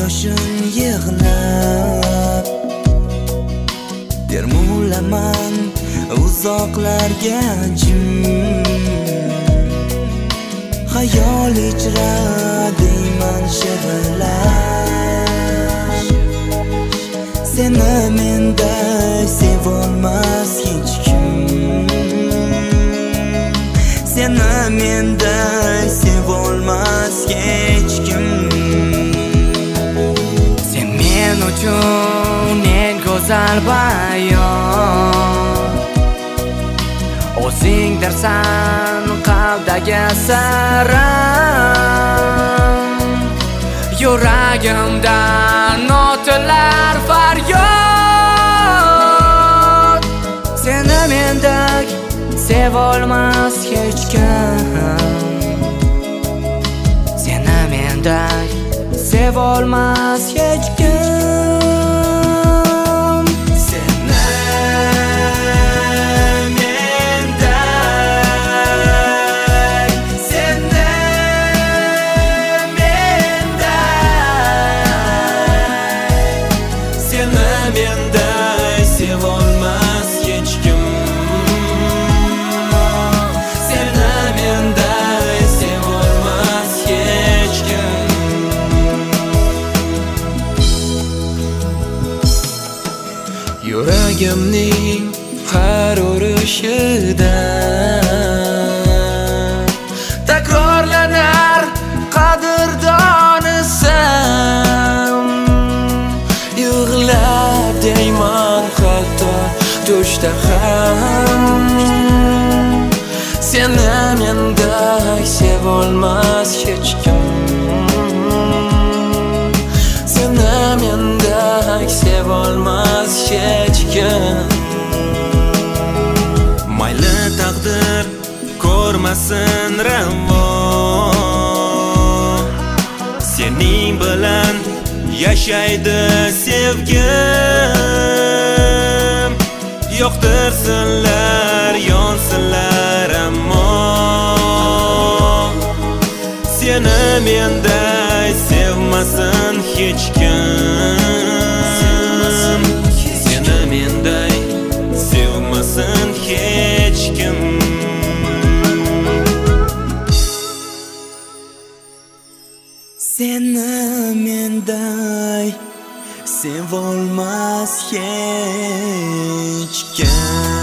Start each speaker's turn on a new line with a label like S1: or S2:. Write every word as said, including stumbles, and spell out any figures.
S1: yoshim yig'lab termulaman uzoqlarga jim xayol ichra deyman shivirlash seni menday sevolmas hech kim seni menday sevolmas hech kim sen men uchun eng go'zal bayon o'zingdirsan qalbdagi saram yuragimdan otilar faryod seni mendek sevolmas hech kim seni mendek sevolmas hech kim
S2: menday sevolmas hech kim seni menday sevolmas hech kim yuragimning har urishida takrorlanar qadrdonisan yig'lab deyman hatto tushda ham seni menday sevolmas hech kim seni menday sevolmas hech kim mayli taqdir ko'rmasin ravo sening bilan yashaydi sevgim yoqtirsinlar yonsinlar ammo seni menday sevmasin hech kim seni menday sevmasin hech kim
S1: seni menday sevolmas hech kim